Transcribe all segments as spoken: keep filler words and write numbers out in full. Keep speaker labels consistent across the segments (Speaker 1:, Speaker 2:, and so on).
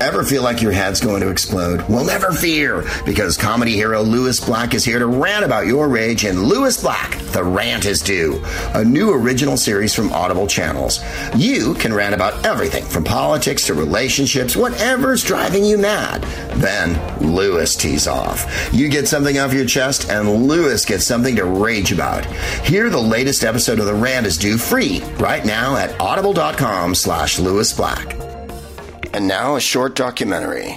Speaker 1: Ever feel like your head's going to explode? Well, never fear, because comedy hero Lewis Black is here to rant about your rage in Lewis Black, The Rant is Due, a new original series from Audible Channels. You can rant about everything from politics to relationships, whatever's driving you mad. Then Lewis tees off. You get something off your chest, and Lewis gets something to rage about. Hear the latest episode of The Rant is Due free right now at audible.com slash Lewis Black. And now a short documentary.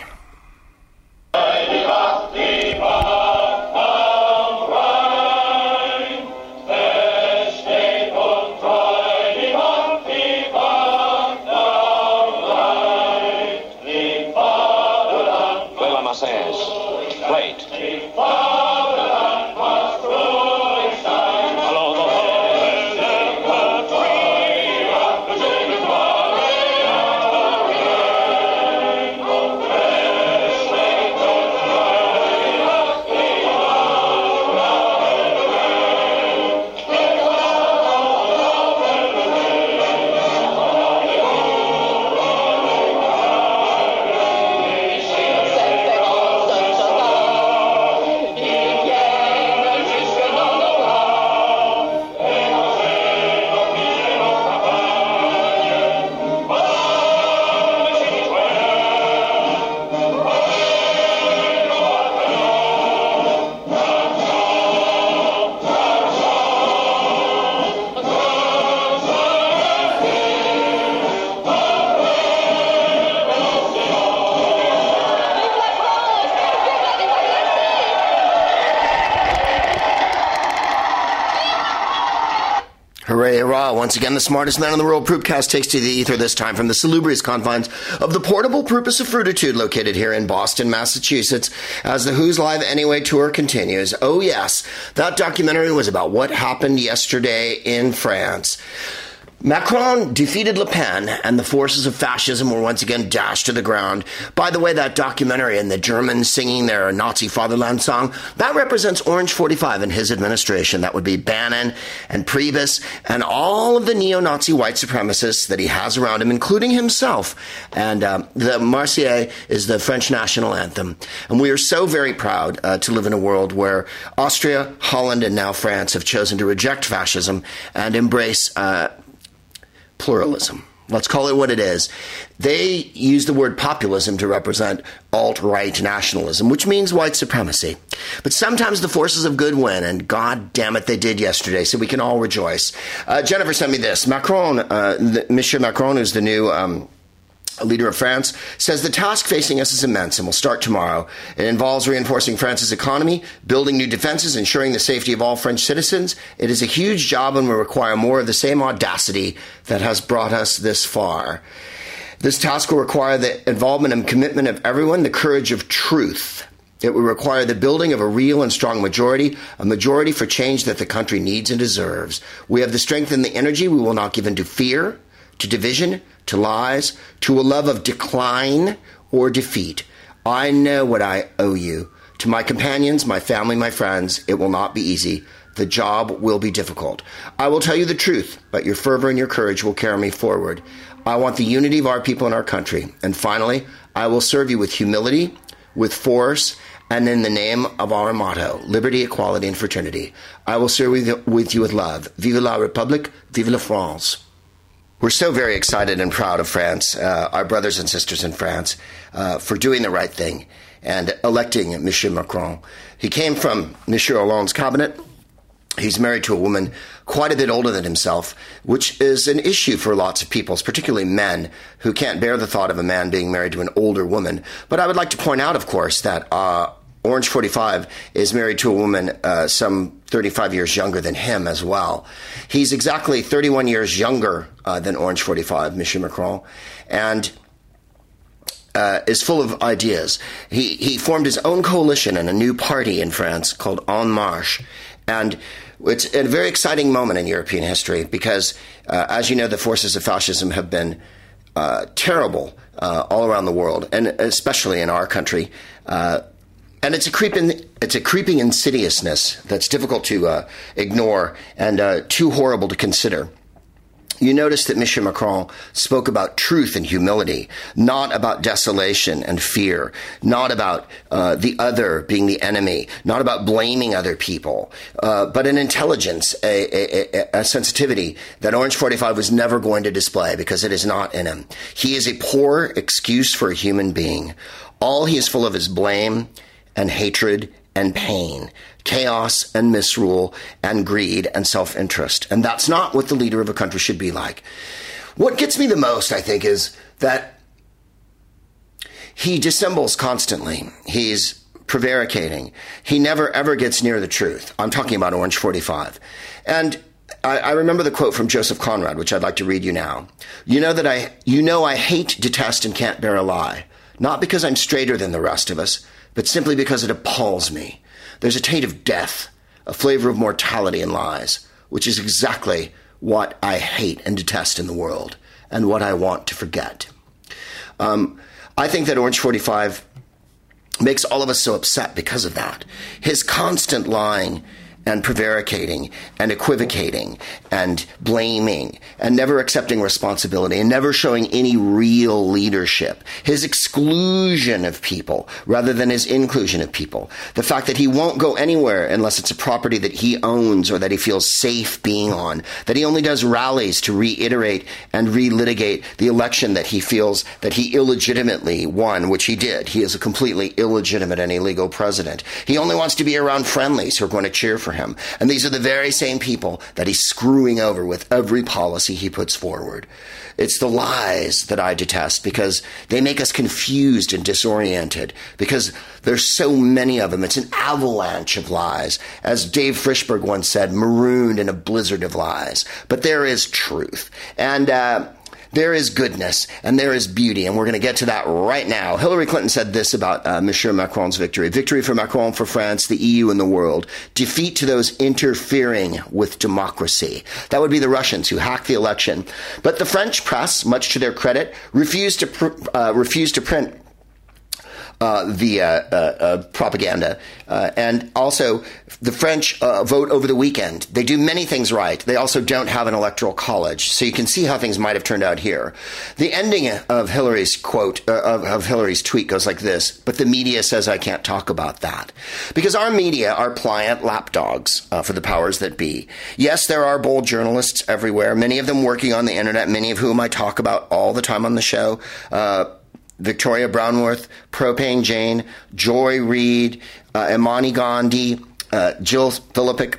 Speaker 1: Hooray, hurrah. Once again, the smartest man in the world, Proopcast, takes to the ether, this time from the salubrious confines of the portable Proopus of Fruititude located here in Boston, Massachusetts, as the Who's Live Anyway tour continues. Oh yes, that documentary was about what happened yesterday in France. Macron defeated Le Pen, and the forces of fascism were once again dashed to the ground. By the way, that documentary and the Germans singing their Nazi fatherland song, that represents Orange forty-five and his administration. That would be Bannon and Priebus and all of the neo-Nazi white supremacists that he has around him, including himself. And um, the Marseillaise is the French national anthem. And we are so very proud uh, to live in a world where Austria, Holland, and now France have chosen to reject fascism and embrace uh, pluralism. Let's call it what it is. They use the word populism to represent alt-right nationalism, which means white supremacy. But sometimes the forces of good win, and God damn it, they did yesterday, so we can all rejoice. Uh, Jennifer sent me this. Macron, uh, the, Monsieur Macron, who's the new um, leader of France, says the task facing us is immense and will start tomorrow. It involves reinforcing France's economy, building new defenses, ensuring the safety of all French citizens. It is a huge job and will require more of the same audacity that has brought us this far. This task will require the involvement and commitment of everyone, the courage of truth. It will require the building of a real and strong majority, a majority for change that the country needs and deserves. We have the strength and the energy. We will not give in to fear, to division, to lies, to a love of decline or defeat. I know what I owe you. To my companions, my family, my friends, it will not be easy. The job will be difficult. I will tell you the truth, but your fervor and your courage will carry me forward. I want the unity of our people and our country. And finally, I will serve you with humility, with force, and in the name of our motto, liberty, equality, and fraternity. I will serve with, with you with love. Vive la République, vive la France. We're so very excited and proud of France, uh, our brothers and sisters in France, uh, for doing the right thing and electing Monsieur Macron. He came from Monsieur Hollande's cabinet. He's married to a woman quite a bit older than himself, which is an issue for lots of people, particularly men, who can't bear the thought of a man being married to an older woman. But I would like to point out, of course, that uh, Orange forty-five is married to a woman uh, some thirty-five years younger than him as well. He's exactly thirty-one years younger uh, than Orange forty-five, Monsieur Macron, and uh, is full of ideas. He, he formed his own coalition and a new party in France called En Marche, and it's a very exciting moment in European history because, uh, as you know, the forces of fascism have been uh, terrible uh, all around the world, and especially in our country. Uh, And it's a creeping, it's a creeping insidiousness that's difficult to uh, ignore and uh, too horrible to consider. you notice that Monsieur Macron spoke about truth and humility, not about desolation and fear, not about uh, the other being the enemy, not about blaming other people, uh, but an intelligence, a, a, a sensitivity that Orange forty-five was never going to display because it is not in him. He is a poor excuse for a human being. All he is full of is blame and hatred and pain, chaos and misrule and greed and self-interest. And that's not what the leader of a country should be like. What gets me the most, I think, is that he dissembles constantly. He's prevaricating. He never, ever gets near the truth. I'm talking about Orange forty-five. And I, I remember the quote from Joseph Conrad, which I'd like to read you now. You know that I, you know I hate, detest, and can't bear a lie. Not because I'm straighter than the rest of us, but simply because it appalls me. There's a taint of death, a flavor of mortality in lies, which is exactly what I hate and detest in the world, and what I want to forget. Um, I think that Orange forty-five makes all of us so upset because of that. His constant lying and prevaricating and equivocating and blaming and never accepting responsibility and never showing any real leadership. His exclusion of people rather than his inclusion of people. The fact that he won't go anywhere unless it's a property that he owns or that he feels safe being on. That he only does rallies to reiterate and relitigate the election that he feels that he illegitimately won, which he did. He is a completely illegitimate and illegal president. He only wants to be around friendlies who are going to cheer for him. And these are the very same people that he's screwing over with every policy he puts forward. It's the lies that I detest because they make us confused and disoriented because there's so many of them. It's an avalanche of lies. As Dave Frischberg once said, marooned in a blizzard of lies. But there is truth. And, uh, there is goodness and there is beauty, and we're going to get to that right now. Hillary Clinton said this about uh, Monsieur Macron's victory. Victory for Macron, for France, the E U, and the world. Defeat to those interfering with democracy. That would be the Russians who hacked the election. But the French press, much to their credit, refused to pr- uh, refused to print Uh, the uh, uh, uh, propaganda. Uh, and also, the French uh, vote over the weekend. They do many things right. They also don't have an electoral college. So you can see how things might have turned out here. The ending of Hillary's quote, uh, of, of Hillary's tweet goes like this, but the media says I can't talk about that. Because our media are pliant lapdogs uh, for the powers that be. Yes, there are bold journalists everywhere, many of them working on the internet, many of whom I talk about all the time on the show. Uh, Victoria Brownworth, Propane Jane, Joy Reid, uh, Imani Gandhi, uh, Jill Philippic,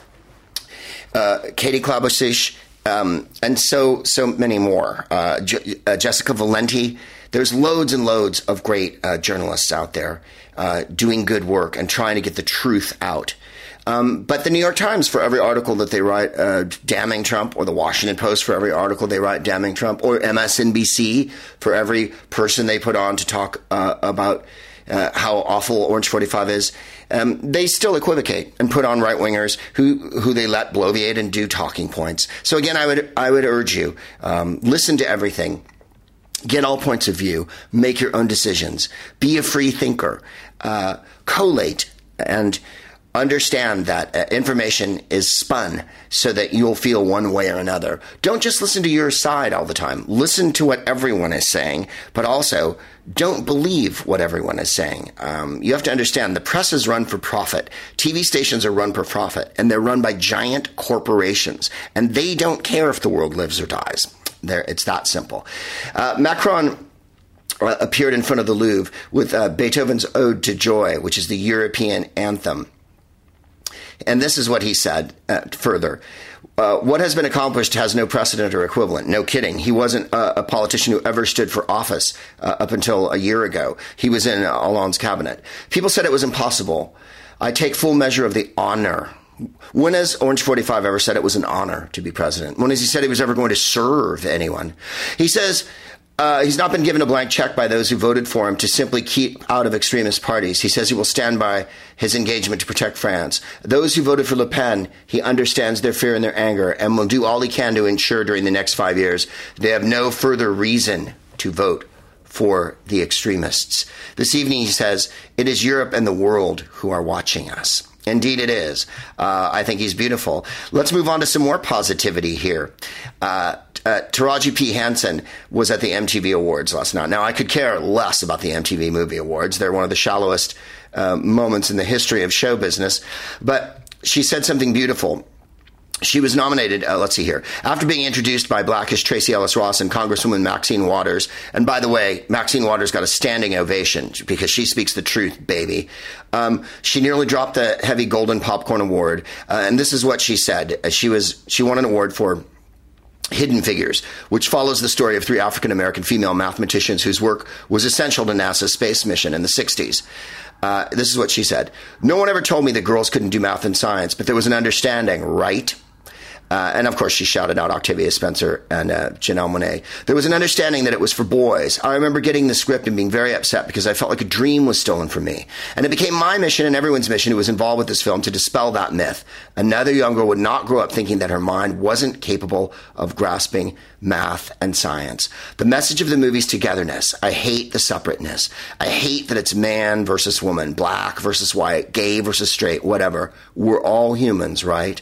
Speaker 1: uh, Katie Klabosic, um, and so so many more. Uh, J- uh, Jessica Valenti. There's loads and loads of great uh, journalists out there uh, doing good work and trying to get the truth out. Um, but the New York Times, for every article that they write uh, damning Trump, or the Washington Post for every article they write damning Trump, or M S N B C for every person they put on to talk uh, about uh, how awful Orange forty-five is, um, they still equivocate and put on right-wingers who who they let bloviate and do talking points. So again, I would I would urge you, um, listen to everything. Get all points of view. Make your own decisions. Be a free thinker. Uh, collate and understand that uh, information is spun so that you'll feel one way or another. Don't just listen to your side all the time. Listen to what everyone is saying, but also don't believe what everyone is saying. Um, you have to understand the press is run for profit. T V stations are run for profit, and they're run by giant corporations, and they don't care if the world lives or dies. There, it's that simple. Uh, Macron uh, appeared in front of the Louvre with uh, Beethoven's Ode to Joy, which is the European anthem. And this is what he said uh, further. Uh, what has been accomplished has no precedent or equivalent. No kidding. He wasn't a, a politician who ever stood for office uh, up until a year ago. He was in Hollande's cabinet. People said it was impossible. I take full measure of the honor. When has Orange forty-five ever said it was an honor to be president? When has he said he was ever going to serve anyone? He says Uh, he's not been given a blank check by those who voted for him to simply keep out of extremist parties. He says he will stand by his engagement to protect France. Those who voted for Le Pen, he understands their fear and their anger and will do all he can to ensure during the next five years they have no further reason to vote for the extremists. This evening, he says, it is Europe and the world who are watching us. Indeed it is. Uh, I think he's beautiful. Let's move on to some more positivity here. Uh, uh, Taraji P. Henson was at the M T V Awards last night. Now, I could care less about the M T V Movie Awards. They're one of the shallowest uh, moments in the history of show business. But she said something beautiful. She was nominated, uh, let's see here, after being introduced by Blackish Tracy Ellis Ross and Congresswoman Maxine Waters. And by the way, Maxine Waters got a standing ovation because she speaks the truth, baby. Um, she nearly dropped the heavy Golden Popcorn Award. Uh, and this is what she said. Uh, she was she won an award for Hidden Figures, which follows the story of three African-American female mathematicians whose work was essential to NASA's space mission in the sixties. Uh, this is what she said. No one ever told me that girls couldn't do math and science, but there was an understanding, right? Uh, and, of course, she shouted out Octavia Spencer and uh, Janelle Monáe. There was an understanding that it was for boys. I remember getting the script and being very upset because I felt like a dream was stolen from me. And it became my mission and everyone's mission who was involved with this film to dispel that myth. Another young girl would not grow up thinking that her mind wasn't capable of grasping math and science. The message of the movie is togetherness. I hate the separateness. I hate that it's man versus woman, black versus white, gay versus straight, whatever. We're all humans, right?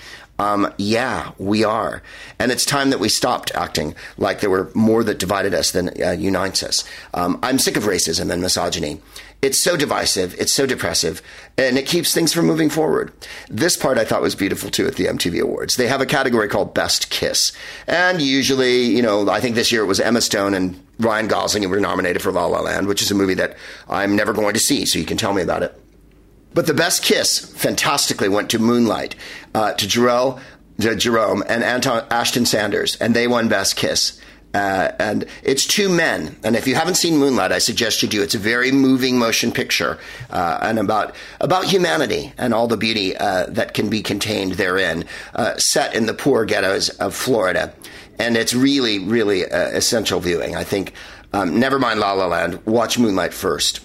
Speaker 1: Um, yeah, we are. And it's time that we stopped acting like there were more that divided us than uh, unites us. Um, I'm sick of racism and misogyny. It's so divisive, it's so depressive, and it keeps things from moving forward. This part I thought was beautiful, too, at the M T V Awards. They have a category called Best Kiss. And usually, you know, I think this year it was Emma Stone and Ryan Gosling who were nominated for La La Land, which is a movie that I'm never going to see, so you can tell me about it. But the best kiss, fantastically, went to Moonlight, uh, to Jerome, to Jerome and Anton, Ashton Sanders, and they won Best Kiss. Uh, and it's two men. And if you haven't seen Moonlight, I suggest you do. It's a very moving motion picture uh, and about about humanity and all the beauty uh, that can be contained therein, uh, set in the poor ghettos of Florida. And it's really, really uh, essential viewing. I think, um, never mind La La Land, watch Moonlight first.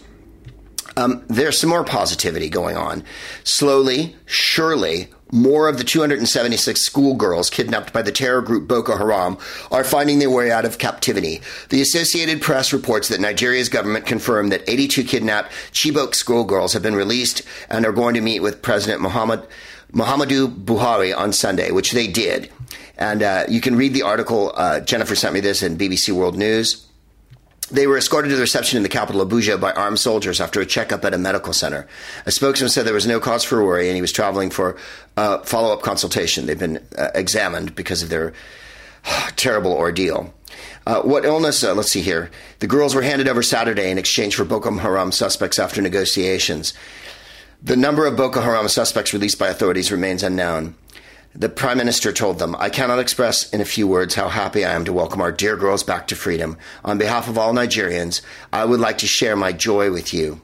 Speaker 1: Um, there's some more positivity going on. Slowly, surely, more of the two hundred seventy-six schoolgirls kidnapped by the terror group Boko Haram are finding their way out of captivity. The Associated Press reports that Nigeria's government confirmed that eighty-two kidnapped Chibok schoolgirls have been released and are going to meet with President Muhammad, Muhammadu Buhari on Sunday, which they did. And uh, you can read the article. Uh, Jennifer sent me this in B B C World News. They were escorted to the reception in the capital Abuja by armed soldiers after a checkup at a medical center. A spokesman said there was no cause for worry and he was traveling for uh, follow-up consultation. They've been uh, examined because of their uh, terrible ordeal. Uh, what illness? Uh, let's see here. The girls were handed over Saturday in exchange for Boko Haram suspects after negotiations. The number of Boko Haram suspects released by authorities remains unknown. The Prime Minister told them, I cannot express in a few words how happy I am to welcome our dear girls back to freedom. On behalf of all Nigerians, I would like to share my joy with you.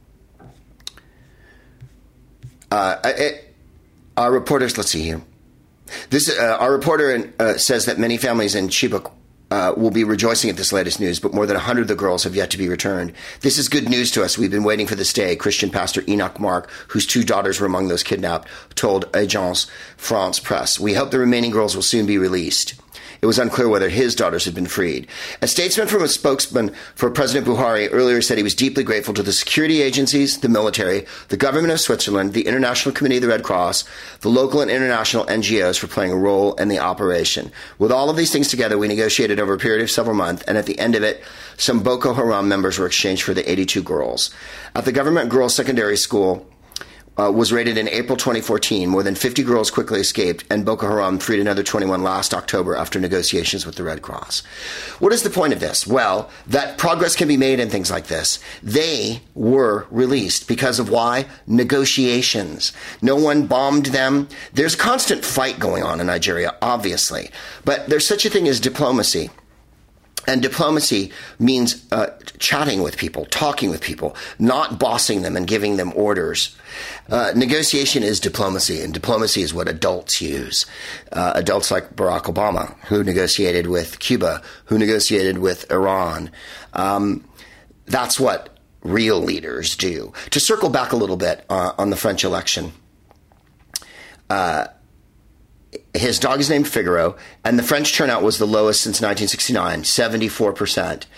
Speaker 1: Uh, it, our reporters, let's see here. This, uh, our reporter uh, says that many families in Chibok Uh, will be rejoicing at this latest news, but more than one hundred of the girls have yet to be returned. This is good news to us. We've been waiting for this day, Christian pastor Enoch Mark, whose two daughters were among those kidnapped, told Agence France Presse. We hope the remaining girls will soon be released. It was unclear whether his daughters had been freed. A statesman from a spokesman for President Buhari earlier said he was deeply grateful to the security agencies, the military, the government of Switzerland, the International Committee of the Red Cross, the local and international N G Os for playing a role in the operation. With all of these things together, we negotiated over a period of several months, and at the end of it, some Boko Haram members were exchanged for the eighty-two girls. At the government girls' secondary school, Uh, was raided in April twenty fourteen. More than fifty girls quickly escaped, and Boko Haram freed another twenty-one last October after negotiations with the Red Cross. What is the point of this? Well, that progress can be made in things like this. They were released because of why? Negotiations. No one bombed them. There's a constant fight going on in Nigeria, obviously, but there's such a thing as diplomacy. And diplomacy means uh, chatting with people, talking with people, not bossing them and giving them orders. Uh, negotiation is diplomacy, and diplomacy is what adults use. Uh, adults like Barack Obama, who negotiated with Cuba, who negotiated with Iran. Um, that's what real leaders do. To circle back a little bit uh, on the French election, uh, his dog is named Figaro, and the French turnout was the lowest since nineteen sixty-nine, seventy-four percent.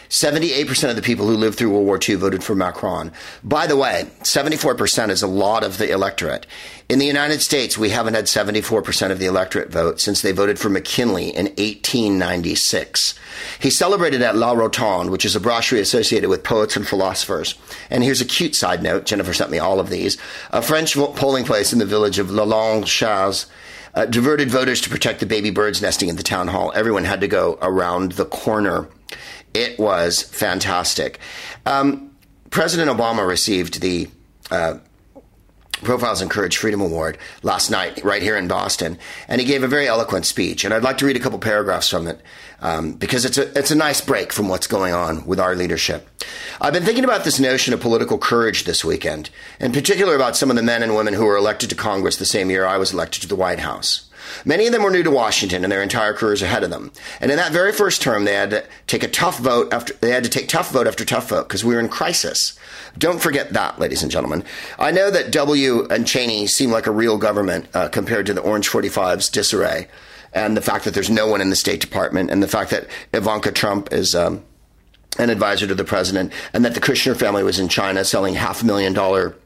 Speaker 1: seventy-eight percent of the people who lived through World War Two voted for Macron. By the way, seventy-four percent is a lot of the electorate. In the United States, we haven't had seventy-four percent of the electorate vote since they voted for McKinley in eighteen ninety-six. He celebrated at La Rotonde, which is a brasserie associated with poets and philosophers. And here's a cute side note. Jennifer sent me all of these. A French polling place in the village of Lalande-Chaz uh, diverted voters to protect the baby birds nesting in the town hall. Everyone had to go around the corner. It was fantastic. Um, President Obama received the uh, Profiles in Courage Freedom Award last night right here in Boston, and he gave a very eloquent speech. And I'd like to read a couple paragraphs from it um, because it's a, it's a nice break from what's going on with our leadership. I've been thinking about this notion of political courage this weekend, in particular about some of the men and women who were elected to Congress the same year I was elected to the White House. Many of them were new to Washington and their entire careers ahead of them. And in that very first term, they had to take a tough vote after they had to take tough vote after tough vote because we were in crisis. Don't forget that, ladies and gentlemen. I know that W and Cheney seem like a real government uh, compared to the Orange forty-five's disarray, and the fact that there's no one in the State Department, and the fact that Ivanka Trump is um, an advisor to the president, and that the Kushner family was in China selling half a million dollar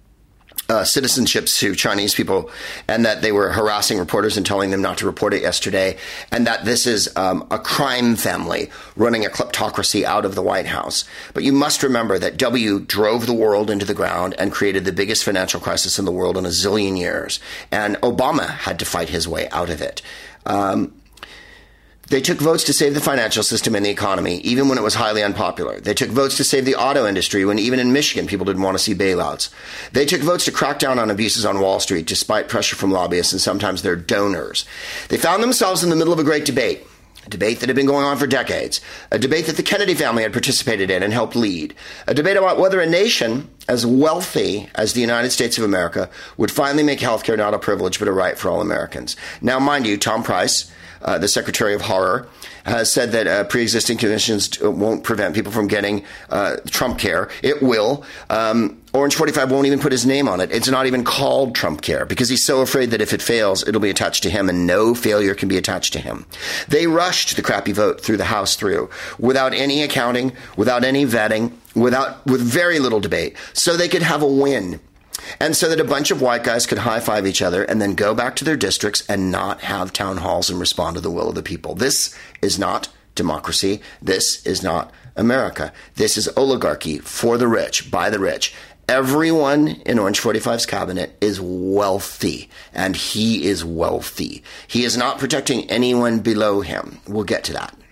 Speaker 1: Uh, citizenships to Chinese people, and that they were harassing reporters and telling them not to report it yesterday, and that this is um, a crime family running a kleptocracy out of the White House. But you must remember that W drove the world into the ground and created the biggest financial crisis in the world in a zillion years, and Obama had to fight his way out of it. Um, They took votes to save the financial system and the economy, even when it was highly unpopular. They took votes to save the auto industry when even in Michigan people didn't want to see bailouts. They took votes to crack down on abuses on Wall Street despite pressure from lobbyists and sometimes their donors. They found themselves in the middle of a great debate, a debate that had been going on for decades, a debate that the Kennedy family had participated in and helped lead, a debate about whether a nation as wealthy as the United States of America would finally make healthcare not a privilege but a right for all Americans. Now, mind you, Tom Price, Uh, the Secretary of Horror, has said that uh, pre-existing conditions won't prevent people from getting uh, Trump care. It will. Um, Orange forty-five won't even put his name on it. It's not even called Trump care because he's so afraid that if it fails, it'll be attached to him, and no failure can be attached to him. They rushed the crappy vote through the House through without any accounting, without any vetting, without with very little debate, so they could have a win. And so that a bunch of white guys could high-five each other and then go back to their districts and not have town halls and respond to the will of the people. This is not democracy. This is not America. This is oligarchy for the rich, by the rich. Everyone in Orange forty-five's cabinet is wealthy, and he is wealthy. He is not protecting anyone below him. We'll get to that.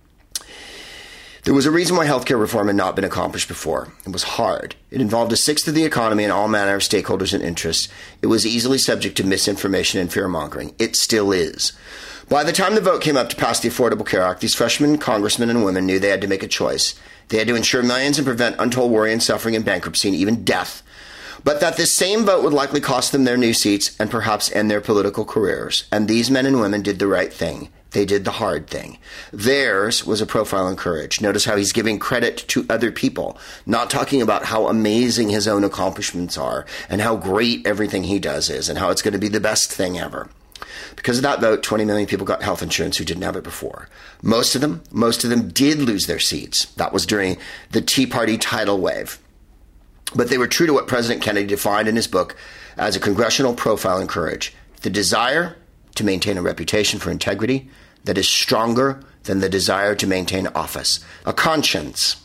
Speaker 1: There was a reason why healthcare reform had not been accomplished before. It was hard. It involved a sixth of the economy and all manner of stakeholders and interests. It was easily subject to misinformation and fear-mongering. It still is. By the time the vote came up to pass the Affordable Care Act, these freshmen congressmen and women knew they had to make a choice. They had to insure millions and prevent untold worry and suffering and bankruptcy and even death. But that this same vote would likely cost them their new seats and perhaps end their political careers. And these men and women did the right thing. They did the hard thing. Theirs was a profile in courage. Notice how he's giving credit to other people, not talking about how amazing his own accomplishments are and how great everything he does is and how it's going to be the best thing ever. Because of that vote, twenty million people got health insurance who didn't have it before. Most of them, most of them did lose their seats. That was during the Tea Party tidal wave. But they were true to what President Kennedy defined in his book as a congressional profile in courage. The desire to maintain a reputation for integrity that is stronger than the desire to maintain office. A conscience,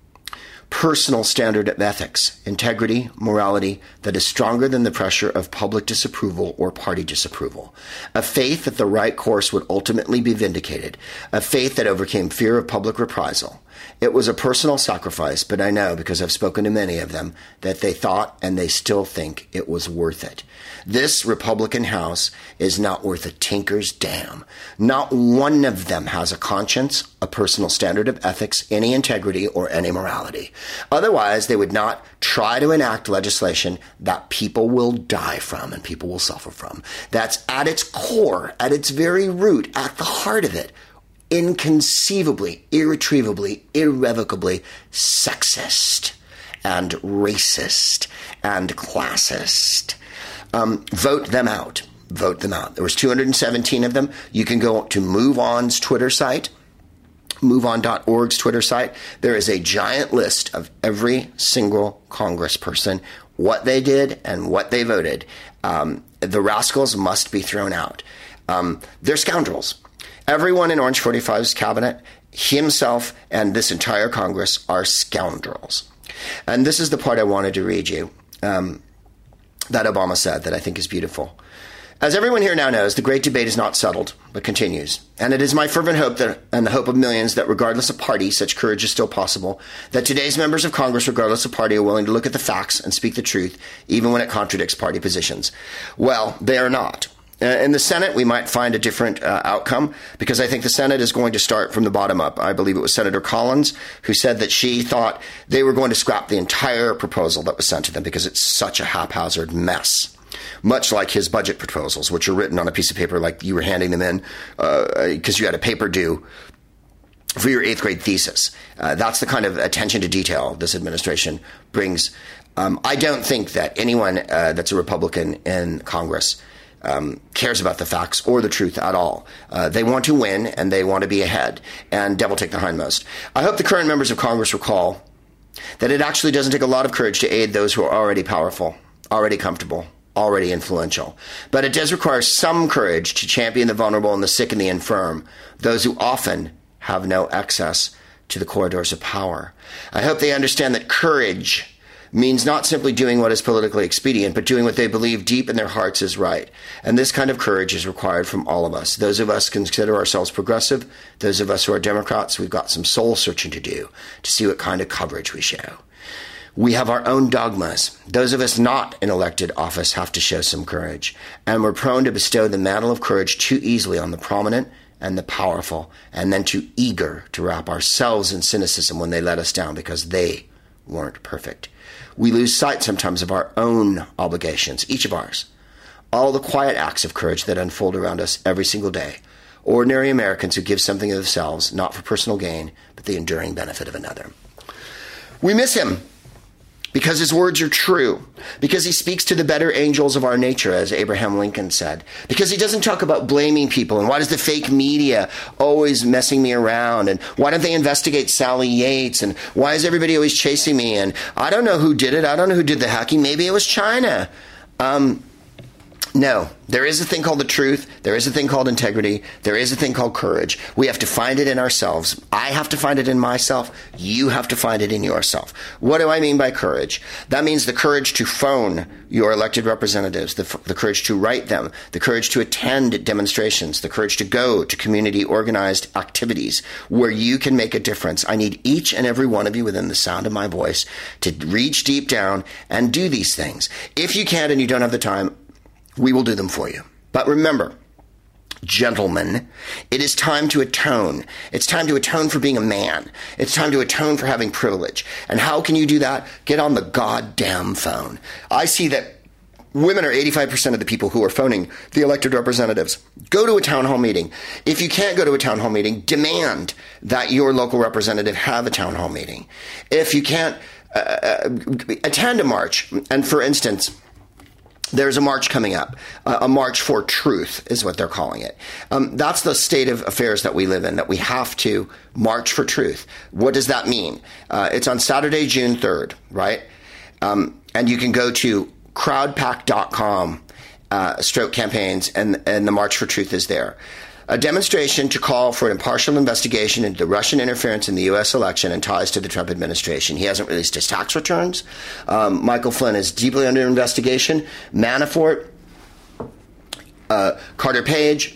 Speaker 1: personal standard of ethics, integrity, morality that is stronger than the pressure of public disapproval or party disapproval. A faith that the right course would ultimately be vindicated. A faith that overcame fear of public reprisal. It was a personal sacrifice, but I know, because I've spoken to many of them, that they thought and they still think it was worth it. This Republican House is not worth a tinker's damn. Not one of them has a conscience, a personal standard of ethics, any integrity, or any morality. Otherwise, they would not try to enact legislation that people will die from and people will suffer from. That's at its core, at its very root, at the heart of it, inconceivably, irretrievably, irrevocably sexist and racist and classist. Um, vote them out. Vote them out. There was two hundred seventeen of them. You can go to MoveOn's Twitter site, move on dot org's Twitter site, there is a giant list of every single congressperson, what they did and what they voted. Um, the rascals must be thrown out. Um, they're scoundrels. Everyone in Orange forty-five's cabinet, himself and this entire Congress are scoundrels. And this is the part I wanted to read you um, that Obama said that I think is beautiful. As everyone here now knows, the great debate is not settled, but continues. And it is my fervent hope that, and the hope of millions, that regardless of party, such courage is still possible, that today's members of Congress, regardless of party, are willing to look at the facts and speak the truth, even when it contradicts party positions. Well, they are not. Uh, in the Senate, we might find a different uh, outcome, because I think the Senate is going to start from the bottom up. I believe it was Senator Collins who said that she thought they were going to scrap the entire proposal that was sent to them because it's such a haphazard mess. Much like his budget proposals, which are written on a piece of paper like you were handing them in because uh, you had a paper due for your eighth grade thesis. Uh, that's the kind of attention to detail this administration brings. Um, I don't think that anyone uh, that's a Republican in Congress um, cares about the facts or the truth at all. Uh, they want to win and they want to be ahead, and devil take the hindmost. I hope the current members of Congress recall that it actually doesn't take a lot of courage to aid those who are already powerful, already comfortable, already influential. But it does require some courage to champion the vulnerable and the sick and the infirm, those who often have no access to the corridors of power. I hope they understand that courage means not simply doing what is politically expedient, but doing what they believe deep in their hearts is right. And this kind of courage is required from all of us. Those of us consider ourselves progressive, those of us who are Democrats, we've got some soul searching to do to see what kind of coverage we show. We have our own dogmas. Those of us not in elected office have to show some courage. And we're prone to bestow the mantle of courage too easily on the prominent and the powerful, and then too eager to wrap ourselves in cynicism when they let us down because they weren't perfect. We lose sight sometimes of our own obligations, each of ours. All the quiet acts of courage that unfold around us every single day. Ordinary Americans who give something of themselves, not for personal gain, but the enduring benefit of another. We miss him. Because his words are true. Because he speaks to the better angels of our nature, as Abraham Lincoln said. Because he doesn't talk about blaming people. And why does the fake media always messing me around? And why don't they investigate Sally Yates? And why is everybody always chasing me? And I don't know who did it. I don't know who did the hacking. Maybe it was China. Um, no, there is a thing called the truth. There is a thing called integrity. There is a thing called courage. We have to find it in ourselves. I have to find it in myself. You have to find it in yourself. What do I mean by courage? That means the courage to phone your elected representatives, the, the courage to write them, the courage to attend demonstrations, the courage to go to community organized activities where you can make a difference. I need each and every one of you within the sound of my voice to reach deep down and do these things. If you can't and you don't have the time, we will do them for you. But remember, gentlemen, it is time to atone. It's time to atone for being a man. It's time to atone for having privilege. And how can you do that? Get on the goddamn phone. I see that women are eighty-five percent of the people who are phoning the elected representatives. Go to a town hall meeting. If you can't go to a town hall meeting, demand that your local representative have a town hall meeting. If you can't uh, attend a march, and for instance, there's a march coming up, uh, a march for truth is what they're calling it. Um, that's the state of affairs that we live in, that we have to march for truth. What does that mean? Uh, it's on Saturday, June third, right? Um, and you can go to crowdpack dot com, uh, stroke campaigns, and, and the March for Truth is there. A demonstration to call for an impartial investigation into the Russian interference in the U S election and ties to the Trump administration. He hasn't released his tax returns. Um, Michael Flynn is deeply under investigation. Manafort, uh, Carter Page,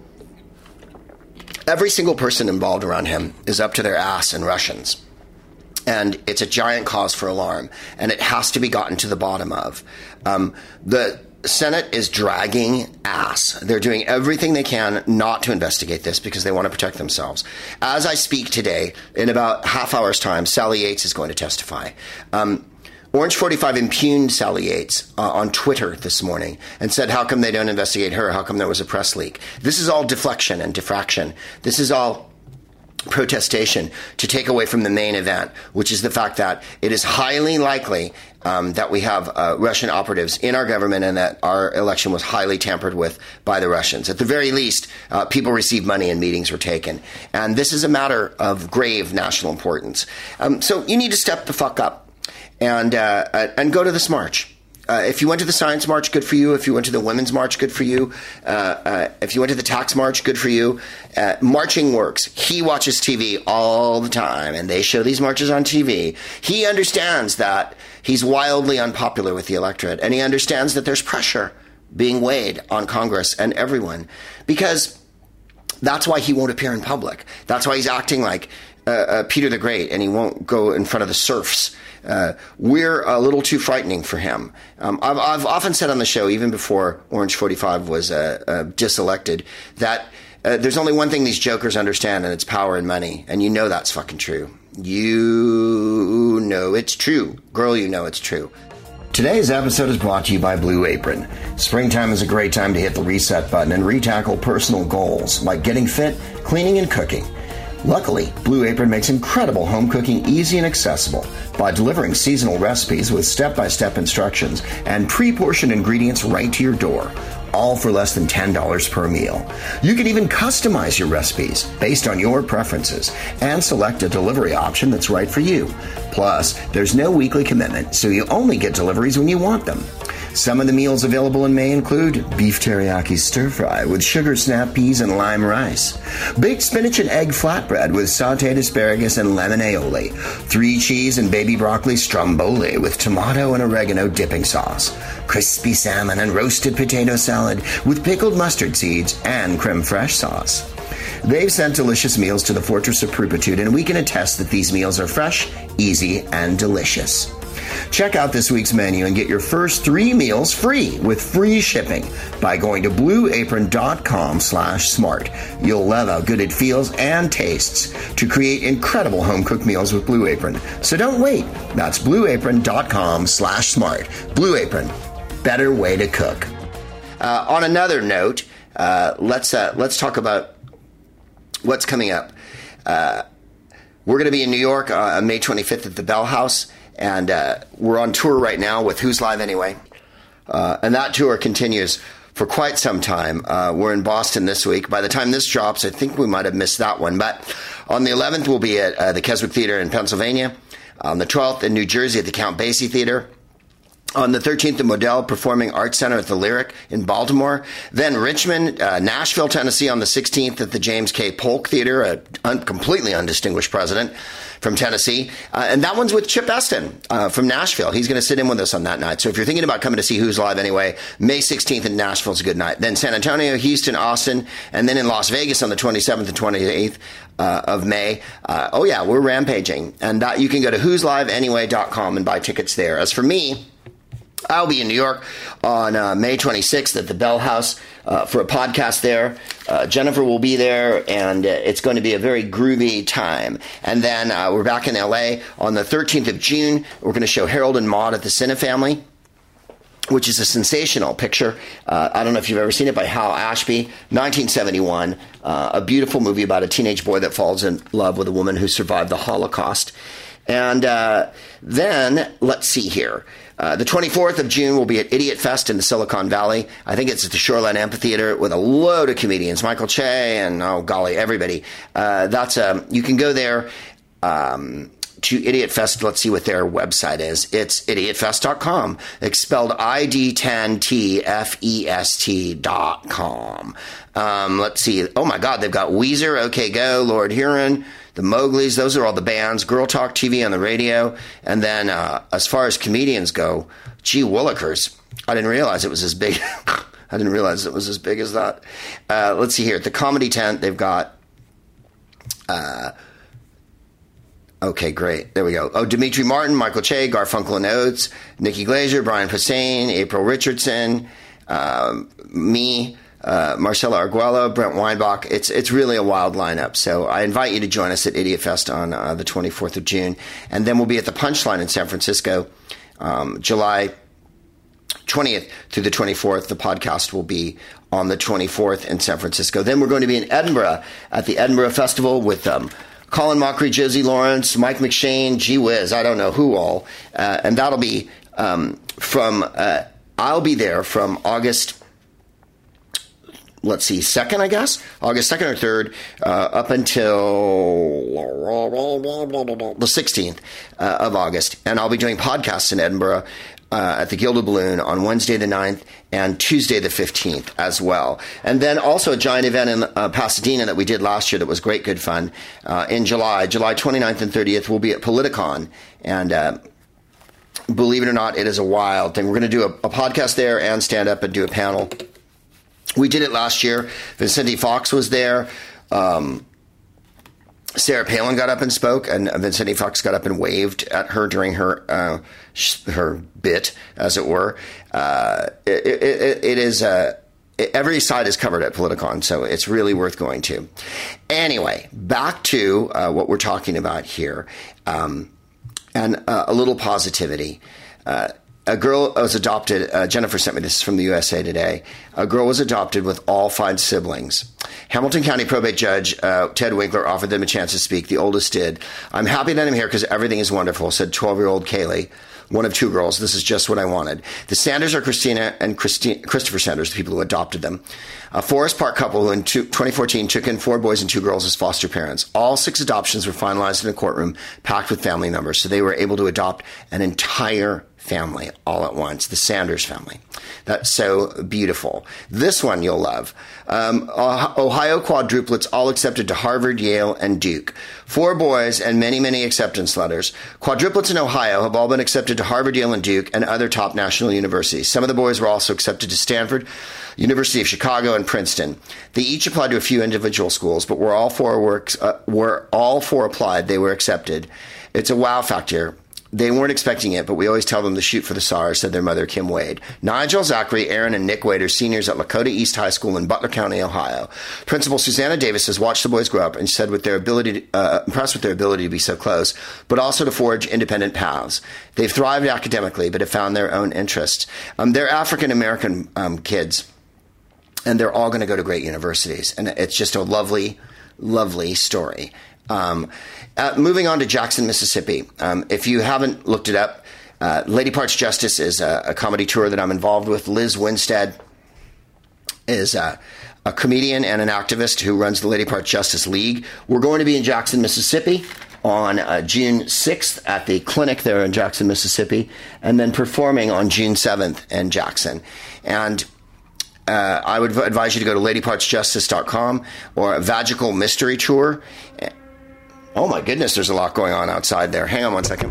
Speaker 1: every single person involved around him is up to their ass in Russians. And it's a giant cause for alarm, and it has to be gotten to the bottom of. Um, the Senate is dragging ass. They're doing everything they can not to investigate this because they want to protect themselves. As I speak today, in about half hour's time, Sally Yates is going to testify. Um, Orange forty-five impugned Sally Yates uh, on Twitter this morning and said, how come they don't investigate her? How come there was a press leak? This is all deflection and diffraction. This is all protestation to take away from the main event, which is the fact that it is highly likely um, that we have uh, Russian operatives in our government and that our election was highly tampered with by the Russians. At the very least, uh, people received money and meetings were taken. And this is a matter of grave national importance. Um, so you need to step the fuck up and, uh, and go to this march. Uh, if you went to the Science March, good for you. If you went to the Women's March, good for you. Uh, uh, if you went to the Tax March, good for you. Uh, marching works. He watches T V all the time, and they show these marches on T V. He understands that he's wildly unpopular with the electorate, and he understands that there's pressure being weighed on Congress and everyone, because that's why he won't appear in public. That's why he's acting like uh, uh, Peter the Great, and he won't go in front of the serfs. Uh, we're a little too frightening for him. Um, I've, I've often said on the show, even before Orange forty-five was uh, uh, diselected, that uh, there's only one thing these jokers understand, and it's power and money. And you know that's fucking true. You know it's true. Girl, you know it's true. Today's episode is brought to you by Blue Apron. Springtime is a great time to hit the reset button and retackle personal goals like getting fit, cleaning, and cooking. Luckily, Blue Apron makes incredible home cooking easy and accessible by delivering seasonal recipes with step-by-step instructions and pre-portioned ingredients right to your door, all for less than ten dollars per meal. You can even customize your recipes based on your preferences and select a delivery option that's right for you. Plus, there's no weekly commitment, so you only get deliveries when you want them. Some of the meals available in May include beef teriyaki stir-fry with sugar snap peas and lime rice, baked spinach and egg flatbread with sautéed asparagus and lemon aioli, three cheese and baby broccoli stromboli with tomato and oregano dipping sauce, crispy salmon and roasted potato salad with pickled mustard seeds and creme fraiche sauce. They've sent delicious meals to the Fortress of Pruppitude, and we can attest that these meals are fresh, easy, and delicious. Check out this week's menu and get your first three meals free with free shipping by going to blueapron.com slash smart. You'll love how good it feels and tastes to create incredible home-cooked meals with Blue Apron. So don't wait. That's blueapron.com slash smart. Blue Apron. Better way to cook. Uh, on another note, uh, let's uh, let's talk about what's coming up. Uh, we're going to be in New York uh, on May twenty-fifth at the Bell House. And uh, we're on tour right now with Who's Live Anyway? Uh, and that tour continues for quite some time. Uh, we're in Boston this week. By the time this drops, I think we might have missed that one. But on the eleventh, we'll be at uh, the Keswick Theater in Pennsylvania. On the twelfth, in New Jersey at the Count Basie Theater. On the thirteenth, the Modell Performing Arts Center at the Lyric in Baltimore. Then Richmond, uh, Nashville, Tennessee on the sixteenth at the James K. Polk Theater, a un- completely undistinguished president from Tennessee. Uh, and that one's with Chip Eston uh, from Nashville. He's going to sit in with us on that night. So if you're thinking about coming to see Who's Live Anyway, May sixteenth in Nashville is a good night. Then San Antonio, Houston, Austin, and then in Las Vegas on the twenty-seventh and twenty-eighth uh, of May. Uh, oh, yeah, we're rampaging. And that, you can go to who's live anyway dot com and buy tickets there. As for me, I'll be in New York on uh, May twenty-sixth at the Bell House uh, for a podcast there. Uh, Jennifer will be there, and uh, it's going to be a very groovy time. And then uh, we're back in L A on the thirteenth of June. We're going to show Harold and Maude at the Cine Family, which is a sensational picture. Uh, I don't know if you've ever seen it, by Hal Ashby, nineteen seventy-one, uh, a beautiful movie about a teenage boy that falls in love with a woman who survived the Holocaust. And uh, then, let's see here. Uh, the twenty-fourth of June will be at Idiot Fest in the Silicon Valley. I think it's at the Shoreline Amphitheater with a load of comedians, Michael Che and, oh golly, everybody. Uh, that's um, you can go there um, to Idiot Fest. Let's see what their website is. It's idiot fest dot com. It's spelled I D ten T F E S T dot com. Um, let's see. Oh my God, they've got Weezer, OK Go, Lord Huron, the Mowgli's. Those are all the bands. Girl Talk T V on the radio. And then uh, as far as comedians go, gee willikers. I didn't realize it was as big. I didn't realize it was as big as that. Uh, let's see here. At the Comedy Tent, they've got... Uh, okay, great. There we go. Oh, Dimitri Martin, Michael Che, Garfunkel and Oates, Nikki Glaser, Brian Posehn, April Richardson, um, me... Uh, Marcella Arguello, Brent Weinbach. It's it's really a wild lineup. So I invite you to join us at Idiot Fest on uh, the twenty-fourth of June. And then we'll be at the Punchline in San Francisco, um, July twentieth through the twenty-fourth. The podcast will be on the twenty-fourth in San Francisco. Then we're going to be in Edinburgh at the Edinburgh Festival with um, Colin Mockery, Josie Lawrence, Mike McShane, gee whiz, I don't know who all. Uh, and that'll be um, from, uh, I'll be there from August, let's see, second, I guess? August second or third, uh, up until the sixteenth uh, of August. And I'll be doing podcasts in Edinburgh uh, at the Gilded Balloon on Wednesday the ninth and Tuesday the fifteenth as well. And then also a giant event in uh, Pasadena that we did last year that was great, good fun. Uh, in July, July twenty-ninth and thirtieth, we'll be at Politicon. And uh, believe it or not, it is a wild thing. We're going to do a, a podcast there and stand up and do a panel. We did it last year. Vicente Fox was there. Um, Sarah Palin got up and spoke, and Vicente Fox got up and waved at her during her uh, sh- her bit, as it were. Uh, it, it, it is uh, it, every side is covered at Politicon, so it's really worth going to. Anyway, back to uh, what we're talking about here, um, and uh, a little positivity. Uh, A girl was adopted. Uh, Jennifer sent me this from the U S A Today. A girl was adopted with all five siblings. Hamilton County probate judge uh, Ted Winkler offered them a chance to speak. The oldest did. I'm happy that I'm here because everything is wonderful, said twelve-year-old Kaylee, one of two girls. This is just what I wanted. The Sanders are Christina and Christi- Christopher Sanders, the people who adopted them. A Forest Park couple who in two, twenty fourteen took in four boys and two girls as foster parents. All six adoptions were finalized in a courtroom packed with family members, so they were able to adopt an entire family all at once, the Sanders family. That's so beautiful. This one you'll love. Um, Ohio quadruplets all accepted to Harvard, Yale, and Duke. Four boys and many, many acceptance letters. Quadruplets in Ohio have all been accepted to Harvard, Yale, and Duke, and other top national universities. Some of the boys were also accepted to Stanford, University of Chicago, and Princeton. They each applied to a few individual schools, but were all four works, uh, were all four applied, they were accepted. It's a wow factor. They weren't expecting it, but we always tell them to shoot for the stars, said their mother, Kim Wade. Nigel, Zachary, Aaron, and Nick Wade are seniors at Lakota East High School in Butler County, Ohio. Principal Susanna Davis has watched the boys grow up and said with their ability, to, uh, impressed with their ability to be so close, but also to forge independent paths. They've thrived academically, but have found their own interests. Um, they're African-American um, kids, and they're all going to go to great universities. And it's just a lovely, lovely story. Um, uh, moving on to Jackson, Mississippi. Um, if you haven't looked it up, uh, Lady Parts Justice is a, a comedy tour that I'm involved with. Liz Winstead is a, a comedian and an activist who runs the Lady Parts Justice League. We're going to be in Jackson, Mississippi on uh, June sixth at the clinic there in Jackson, Mississippi, and then performing on June seventh in Jackson. And Uh, I would advise you to go to lady parts justice dot com or a Vagical Mystery Tour. Oh my goodness, there's a lot going on outside there. Hang on one second.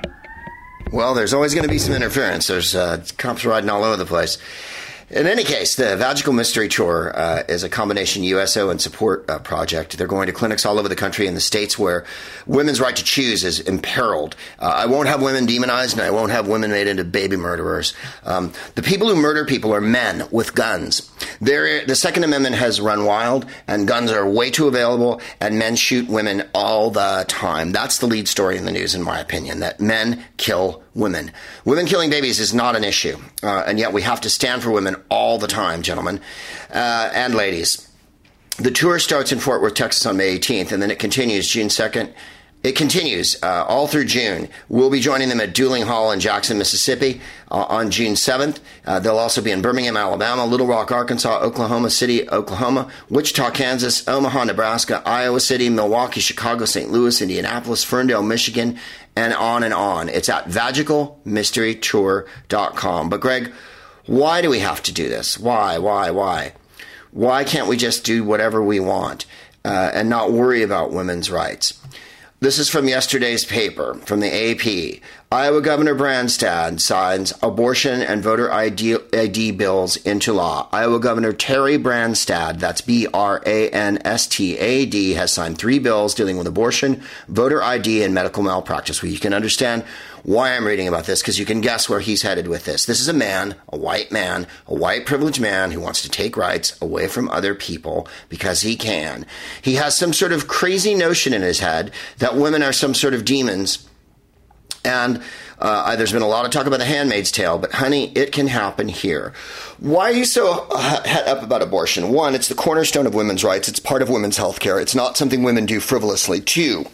Speaker 1: Well, there's always going to be some interference. There's uh, cops riding all over the place. In any case, the Vagical Mystery Tour uh, is a combination U S O and support uh, project. They're going to clinics all over the country in the states where women's right to choose is imperiled. Uh, I won't have women demonized, and I won't have women made into baby murderers. Um, the people who murder people are men with guns. They're, the Second Amendment has run wild, and guns are way too available, and men shoot women all the time. That's the lead story in the news, in my opinion, that men kill women. Women killing babies is not an issue, uh, and yet we have to stand for women all the time, gentlemen uh, and ladies. The tour starts in Fort Worth, Texas on May eighteenth, and then it continues June second. It continues uh, all through June. We'll be joining them at Dueling Hall in Jackson, Mississippi uh, on June seventh. Uh, they'll also be in Birmingham, Alabama, Little Rock, Arkansas, Oklahoma City, Oklahoma, Wichita, Kansas, Omaha, Nebraska, Iowa City, Milwaukee, Chicago, Saint Louis, Indianapolis, Ferndale, Michigan, and on and on. It's at vagical mystery tour dot com. But Greg, why do we have to do this? Why, why, why? Why can't we just do whatever we want uh, and not worry about women's rights? This is from yesterday's paper, from the A P. Iowa Governor Branstad signs abortion and voter I D, I D bills into law. Iowa Governor Terry Branstad, that's B R A N S T A D, has signed three bills dealing with abortion, voter I D, and medical malpractice. Well, you can understand why I'm reading about this, because you can guess where he's headed with this. This is a man, a white man, a white privileged man who wants to take rights away from other people because he can. He has some sort of crazy notion in his head that women are some sort of demons And uh, there's been a lot of talk about The Handmaid's Tale, but honey, it can happen here. Why are you so het up about abortion? One, it's the cornerstone of women's rights. It's part of women's health care. It's not something women do frivolously. Two,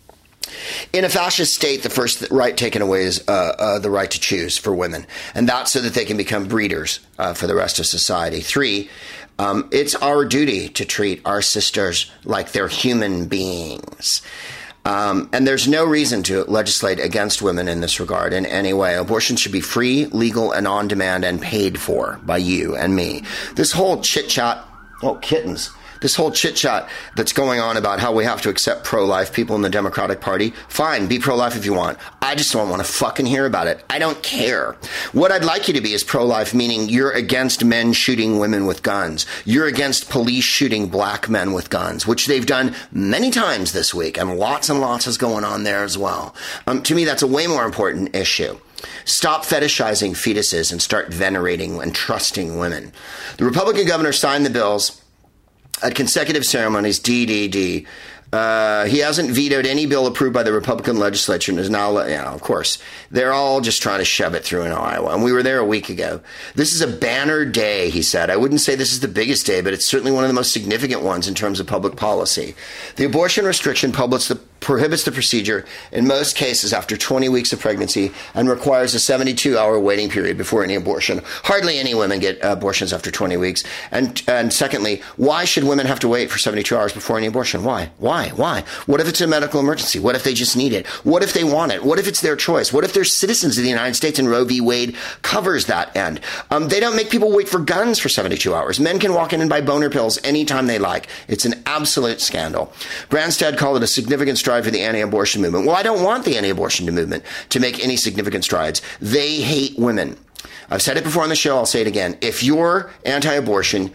Speaker 1: in a fascist state, the first right taken away is uh, uh, the right to choose for women. And that's so that they can become breeders uh, for the rest of society. Three, um, it's our duty to treat our sisters like they're human beings. Um, and there's no reason to legislate against women in this regard in any way. Abortion should be free, legal, and on demand and paid for by you and me. This whole chit-chat, oh, kittens. This whole chit-chat that's going on about how we have to accept pro-life people in the Democratic Party, fine, be pro-life if you want. I just don't want to fucking hear about it. I don't care. What I'd like you to be is pro-life, meaning you're against men shooting women with guns. You're against police shooting black men with guns, which they've done many times this week, and lots and lots is going on there as well. Um, to me, that's a way more important issue. Stop fetishizing fetuses and start venerating and trusting women. The Republican governor signed the bills at consecutive ceremonies, D D D. Uh, he hasn't vetoed any bill approved by the Republican legislature and is now, you know, of course, they're all just trying to shove it through in Iowa. And we were there a week ago. This is a banner day, he said. I wouldn't say this is the biggest day, but it's certainly one of the most significant ones in terms of public policy. The abortion restriction prohibits the, prohibits the procedure in most cases after twenty weeks of pregnancy and requires a seventy-two hour waiting period before any abortion. Hardly any women get abortions after twenty weeks. And, and secondly, why should women have to wait for seventy-two hours before any abortion? Why? Why? Why? Why? What if it's a medical emergency? What if they just need it? What if they want it? What if it's their choice? What if they're citizens of the United States and Roe v. Wade covers that end? Um, they don't make people wait for guns for seventy-two hours. Men can walk in and buy boner pills anytime they like. It's an absolute scandal. Branstad called it a significant stride for the anti-abortion movement. Well, I don't want the anti-abortion movement to make any significant strides. They hate women. I've said it before on the show. I'll say it again. If you're anti-abortion,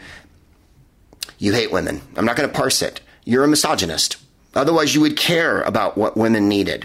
Speaker 1: you hate women. I'm not going to parse it. You're a misogynist. Otherwise, you would care about what women needed.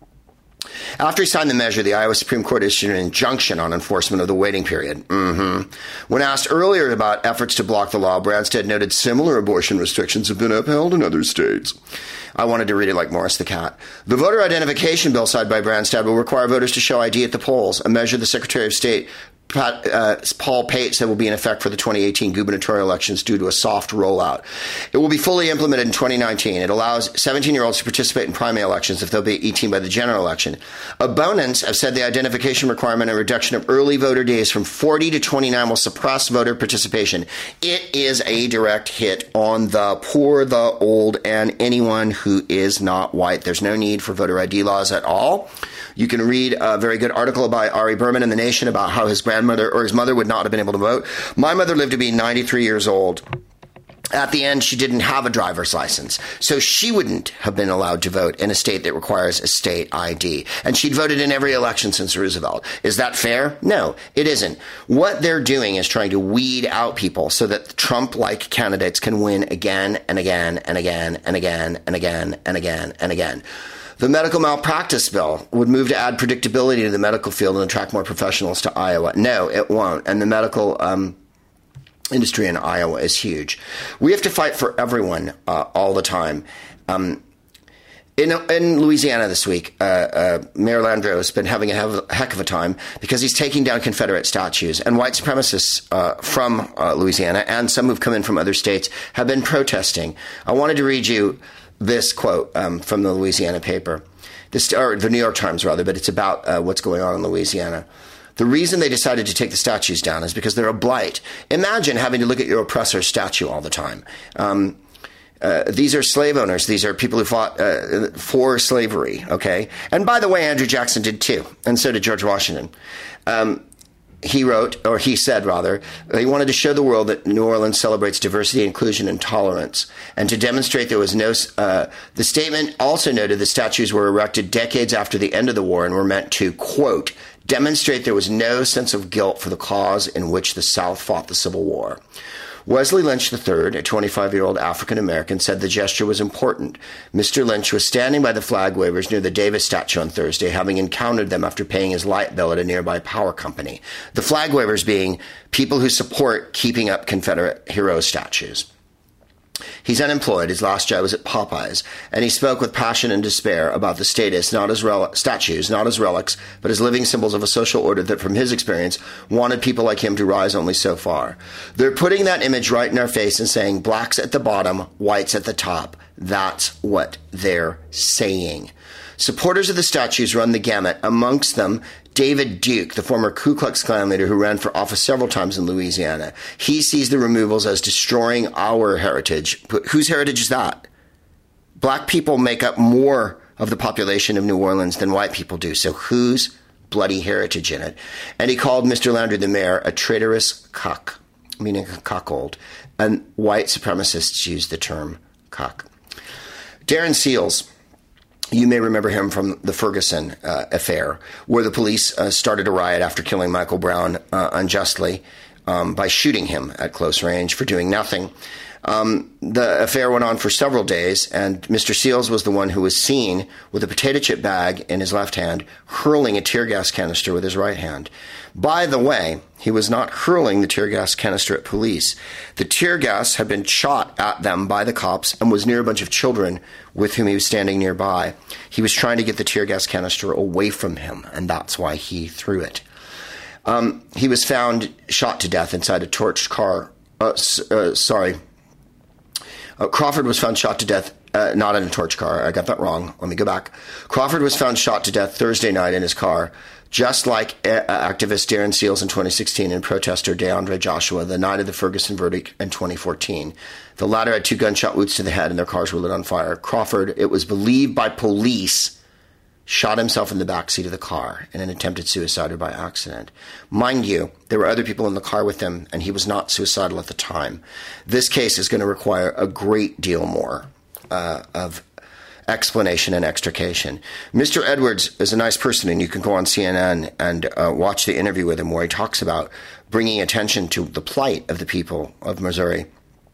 Speaker 1: After he signed the measure, the Iowa Supreme Court issued an injunction on enforcement of the waiting period. Mm-hmm. When asked earlier about efforts to block the law, Branstad noted similar abortion restrictions have been upheld in other states. I wanted to read it like Morris the Cat. The voter identification bill signed by Branstad will require voters to show I D at the polls, a measure the Secretary of State Pat, uh, Paul Pate said will be in effect for the twenty eighteen gubernatorial elections due to a soft rollout. It will be fully implemented in twenty nineteen. It allows seventeen-year-olds to participate in primary elections if they'll be eighteen by the general election. Opponents have said the identification requirement and reduction of early voter days from forty to twenty-nine will suppress voter participation. It is a direct hit on the poor, the old, and anyone who is not white. There's no need for voter I D laws at all. You can read a very good article by Ari Berman in The Nation about how his grandmother or his mother would not have been able to vote. My mother lived to be ninety-three years old. At the end, she didn't have a driver's license, so she wouldn't have been allowed to vote in a state that requires a state I D. And she'd voted in every election since Roosevelt. Is that fair? No, it isn't. What they're doing is trying to weed out people so that Trump-like candidates can win again and again and again and again and again and again and again. The medical malpractice bill would move to add predictability to the medical field and attract more professionals to Iowa. No, it won't. And the medical um, industry in Iowa is huge. We have to fight for everyone uh, all the time. Um, in, in Louisiana this week, uh, uh, Mayor Landrieu has been having a heck of a time because he's taking down Confederate statues. And white supremacists uh, from uh, Louisiana and some who've come in from other states have been protesting. I wanted to read you this quote um, from the Louisiana paper, this, or the New York Times rather, but it's about uh, what's going on in Louisiana. The reason they decided to take the statues down is because they're a blight. Imagine having to look at your oppressor's statue all the time. Um, uh, these are slave owners. These are people who fought uh, for slavery, okay? And by the way, Andrew Jackson did too, and so did George Washington. Um, He wrote, or he said rather, he wanted to show the world that New Orleans celebrates diversity, inclusion, and tolerance, and to demonstrate there was no, uh, the statement also noted the statues were erected decades after the end of the war and were meant to, quote, demonstrate there was no sense of guilt for the cause in which the South fought the Civil War. Wesley Lynch the third, a twenty-five-year-old African-American, said the gesture was important. Mister Lynch was standing by the flag wavers near the Davis statue on Thursday, having encountered them after paying his light bill at a nearby power company. The flag wavers being people who support keeping up Confederate hero statues. He's unemployed. His last job was at Popeyes. And he spoke with passion and despair about the status, not as rel- statues, not as relics, but as living symbols of a social order that, from his experience, wanted people like him to rise only so far. They're putting that image right in our face and saying, blacks at the bottom, whites at the top. That's what they're saying. Supporters of the statues run the gamut, amongst them David Duke, the former Ku Klux Klan leader who ran for office several times in Louisiana. He sees the removals as destroying our heritage. But whose heritage is that? Black people make up more of the population of New Orleans than white people do. So whose bloody heritage in it? And he called Mister Landry, the mayor, a traitorous cuck, meaning a cuckold. And white supremacists use the term cuck. Darren Seals. You may remember him from the Ferguson uh, affair, where the police uh, started a riot after killing Michael Brown uh, unjustly um, by shooting him at close range for doing nothing. Um, the affair went on for several days, and Mister Seals was the one who was seen with a potato chip bag in his left hand, hurling a tear gas canister with his right hand. By the way, he was not hurling the tear gas canister at police. The tear gas had been shot at them by the cops and was near a bunch of children with whom he was standing nearby. He was trying to get the tear gas canister away from him, and that's why he threw it. Um, he was found shot to death inside a torched car. Uh, uh, sorry. Uh, Crawford was found shot to death, uh, not in a torch car. I got that wrong. Let me go back. Crawford was found shot to death Thursday night in his car, just like uh, activist Darren Seals in twenty sixteen and protester DeAndre Joshua the night of the Ferguson verdict in twenty fourteen. The latter had two gunshot wounds to the head and their cars were lit on fire. Crawford, it was believed by police, shot himself in the backseat of the car in an attempted suicide or by accident. Mind you, there were other people in the car with him, and he was not suicidal at the time. This case is going to require a great deal more uh, of explanation and extrication. Mister Edwards is a nice person, and you can go on C N N and uh, watch the interview with him where he talks about bringing attention to the plight of the people of Missouri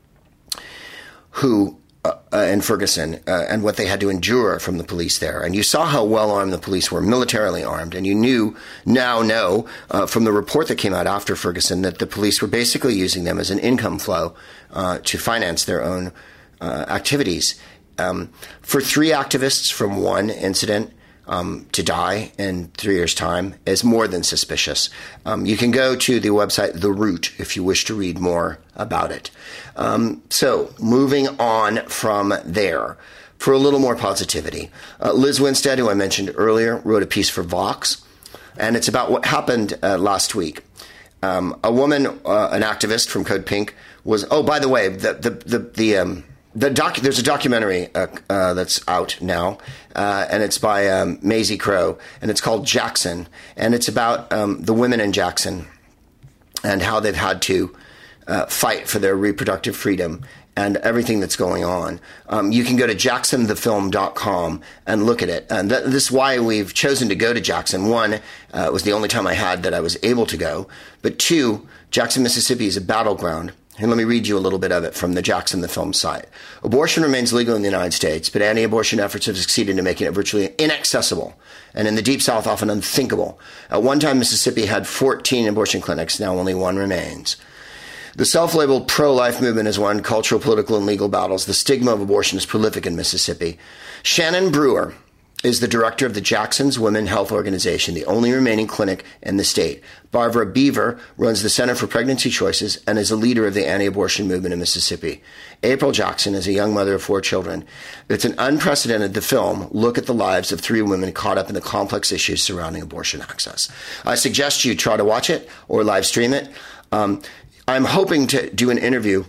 Speaker 1: who Uh, uh, in Ferguson uh, and what they had to endure from the police there. And you saw how well armed the police were, militarily armed. And you knew, now know, uh, from the report that came out after Ferguson, that the police were basically using them as an income flow uh, to finance their own uh, activities. Um, for three activists from one incident um, to die in three years' time is more than suspicious. Um, you can go to the website The Root if you wish to read more about it. Um, so, moving on from there, for a little more positivity, uh, Liz Winstead, who I mentioned earlier, wrote a piece for Vox, and it's about what happened uh, last week. Um, a woman, uh, an activist from Code Pink, was. Oh, by the way, the the the, the um, The doc, there's a documentary uh, uh, that's out now, uh, and it's by um, Maisie Crow, and it's called Jackson, and it's about um, the women in Jackson and how they've had to uh, fight for their reproductive freedom and everything that's going on. Um, you can go to jackson the film dot com and look at it. And th- this is why we've chosen to go to Jackson. One, uh, it was the only time I had that I was able to go. But two, Jackson, Mississippi is a battleground. And let me read you a little bit of it from the Jackson the Film site. Abortion remains legal in the United States, but anti-abortion efforts have succeeded in making it virtually inaccessible, and in the Deep South often unthinkable. At one time, Mississippi had fourteen abortion clinics. Now only one remains. The self-labeled pro-life movement has won cultural, political, and legal battles. The stigma of abortion is prolific in Mississippi. Shannon Brewer is the director of the Jackson's Women Health Organization, the only remaining clinic in the state. Barbara Beaver runs the Center for Pregnancy Choices and is a leader of the anti-abortion movement in Mississippi. April Jackson is a young mother of four children. It's an unprecedented the film look at the lives of three women caught up in the complex issues surrounding abortion access. I suggest you try to watch it or live stream it. Um, I'm hoping to do an interview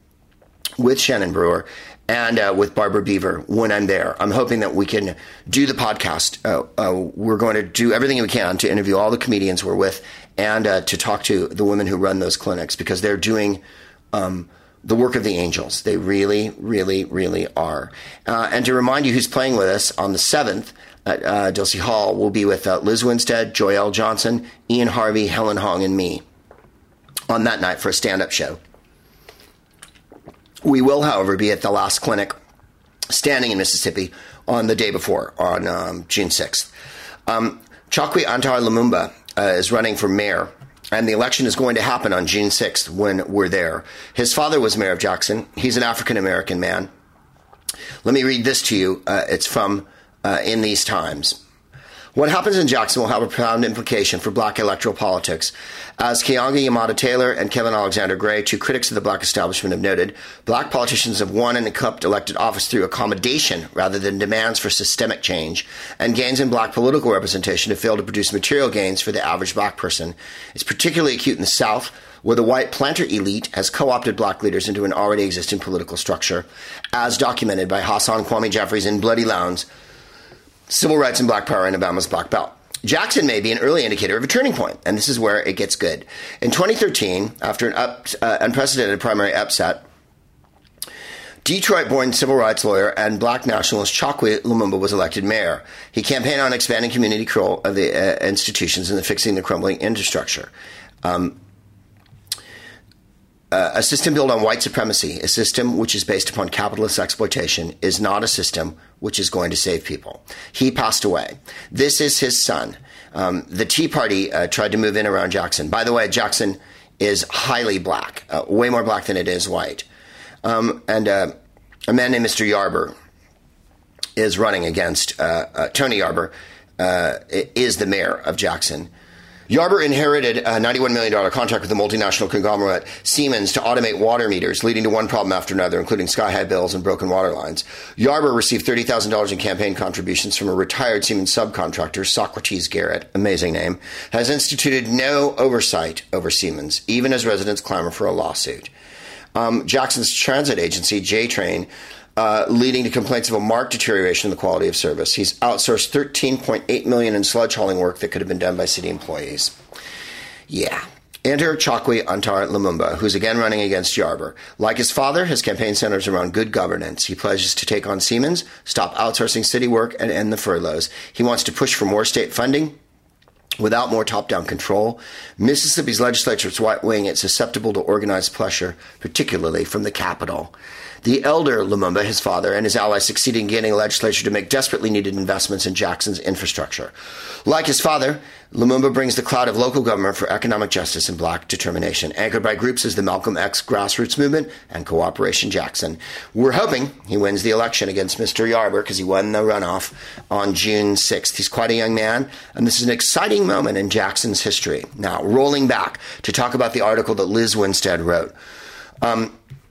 Speaker 1: with Shannon Brewer and uh, with Barbara Beaver when I'm there. I'm hoping that we can do the podcast. Uh, uh, we're going to do everything we can to interview all the comedians we're with and uh, to talk to the women who run those clinics, because they're doing um, the work of the angels. They really, really, really are. Uh, and to remind you who's playing with us on the seventh at uh, Dilsey Hall, we'll be with uh, Liz Winstead, Joyelle Johnson, Ian Harvey, Helen Hong, and me on that night for a stand-up show. We will, however, be at the last clinic standing in Mississippi on the day before, on um, June sixth. Um, Chokwe Antar Lumumba uh, is running for mayor And the election is going to happen on June sixth when we're there. His father was mayor of Jackson. He's an African-American man. Let me read this to you. Uh, it's from uh, In These Times. What happens in Jackson will have a profound implication for black electoral politics. As Keeanga-Yamahtta Taylor and Kevin Alexander Gray, two critics of the black establishment, have noted, black politicians have won and kept elected office through accommodation rather than demands for systemic change, and gains in black political representation have failed to produce material gains for the average black person. It's particularly acute in the South, where the white planter elite has co-opted black leaders into an already existing political structure, as documented by Hassan Kwame Jeffries in Bloody Lowndes, Civil Rights and Black Power in Obama's Black Belt. Jackson may be an early indicator of a turning point, and this is where it gets good. In twenty thirteen, after an up, uh, unprecedented primary upset, Detroit-born civil rights lawyer and black nationalist Chokwe Lumumba was elected mayor. He campaigned on expanding community control of the uh, institutions and the fixing the crumbling infrastructure. Um, Uh, a system built on white supremacy, a system which is based upon capitalist exploitation, is not a system which is going to save people. He passed away. This is his son. Um, the Tea Party uh, tried to move in around Jackson. By the way, Jackson is highly black, uh, way more black than it is white. Um, and uh, a man named Mister Yarber is running against uh, uh, Tony Yarber, uh, is the mayor of Jackson. Yarber inherited a ninety-one million dollars contract with the multinational conglomerate Siemens to automate water meters, leading to one problem after another, including sky-high bills and broken water lines. Yarber received thirty thousand dollars in campaign contributions from a retired Siemens subcontractor, Socrates Garrett, amazing name, has instituted no oversight over Siemens, even as residents clamor for a lawsuit. Um, Jackson's transit agency, J-Train, Uh, leading to complaints of a marked deterioration in the quality of service. He's outsourced thirteen point eight million dollars in sludge hauling work that could have been done by city employees. Yeah. Enter Chokwe Antar Lumumba, who's again running against Yarber. Like his father, his campaign centers around good governance. He pledges to take on Siemens, stop outsourcing city work, and end the furloughs. He wants to push for more state funding without more top-down control. Mississippi's legislature is right-wing. It's susceptible to organized pressure, particularly from the Capitol. The elder Lumumba, his father, and his allies succeeded in getting a legislature to make desperately needed investments in Jackson's infrastructure. Like his father, Lumumba brings the cloud of local government for economic justice and black determination, anchored by groups as the Malcolm X grassroots movement and Cooperation Jackson. We're hoping he wins the election against Mister Yarber because he won the runoff on June sixth. He's quite a young man, and this is an exciting moment in Jackson's history. Now, rolling back to talk about the article that Liz Winstead wrote. Um...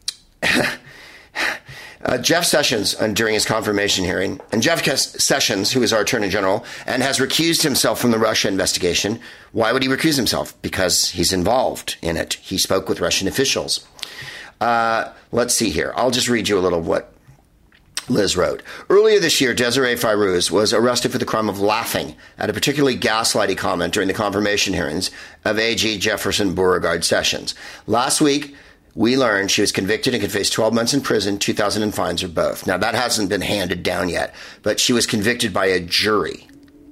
Speaker 1: Uh, Jeff Sessions, uh, during his confirmation hearing, and Jeff Sessions, who is our Attorney General, and has recused himself from the Russia investigation. Why would he recuse himself? Because he's involved in it. He spoke with Russian officials. Uh, let's see here. I'll just read you a little of what Liz wrote. Earlier this year, Desiree Fayrouz was arrested for the crime of laughing at a particularly gaslighty comment during the confirmation hearings of A G Jefferson Beauregard Sessions. Last week, we learned she was convicted and could face twelve months in prison, two thousand in fines, or both. Now, that hasn't been handed down yet, but she was convicted by a jury.